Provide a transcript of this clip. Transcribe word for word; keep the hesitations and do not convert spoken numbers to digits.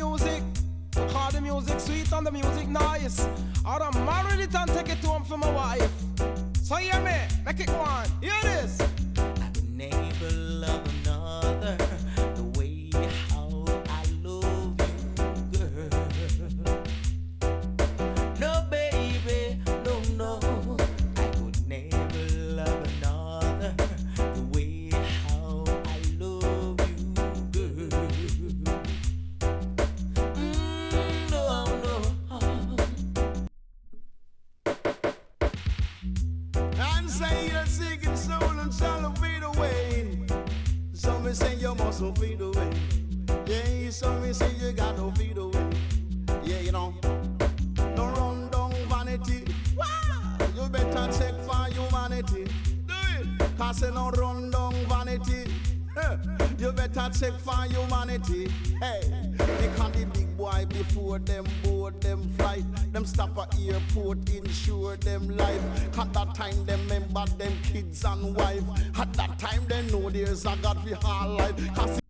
music. Call the music sweet and the music nice. I'd marry it and take it home for my wife. So hear me, make it go on. Hear this. I would never love another the way how I love you, girl. No, baby, no, no. I would never love another the way how I love you, girl. Mm, no, no. And say you're sick and soul and shall fade away. Some may say you must fade away. Yeah, some may say you got to fade away. Yeah, you know. Don't run down vanity. Wow. You better check for humanity. Do it. Cause you don't run down vanity. Hey. You better check for humanity. Hey, because the big boy before them board them flight. Them stop at airport, insure them life. At that time, them remember them kids and wife. At that time, they know there's a God for all life. Cause